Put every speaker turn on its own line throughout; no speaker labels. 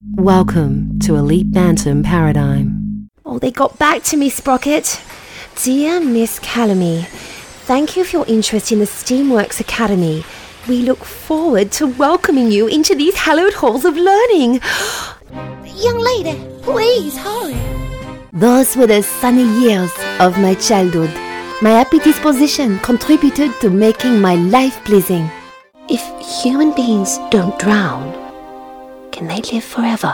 Welcome to Elite Bantam Paradigm.
Oh, they got back to me, Sprocket. Dear Miss Calamy, thank you for your interest in the Steamworks Academy. We look forward to welcoming you into these hallowed halls of learning.
Young lady, please hurry.
Those were the sunny years of my childhood. My happy disposition contributed to making my life pleasing.
If human beings don't drown, can they live forever?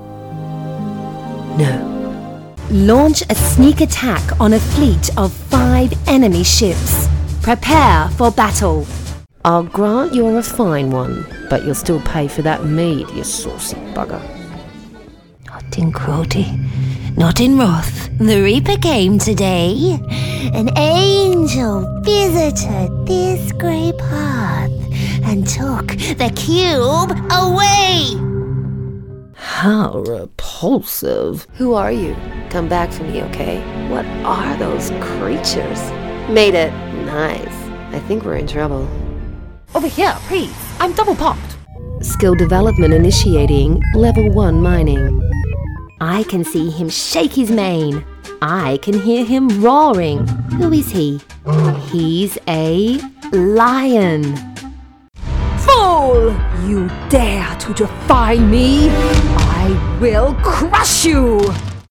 No.
Launch a sneak attack on a fleet of 5 enemy ships. Prepare for battle.
I'll grant you're a fine one, but you'll still pay for that mead, you saucy bugger.
Not in cruelty, not in wrath. The Reaper came today. An angel visited this grey path and took the cube away.
How repulsive. Who are you? Come back to me, okay? What are those creatures? Made it. Nice. I think we're in trouble.
Over here, please. I'm double popped.
Skill development initiating level 1 mining.
I can see him shake his mane. I can hear him roaring. Who is he? He's a lion.
Fool! You dare to defy me? I will crush you!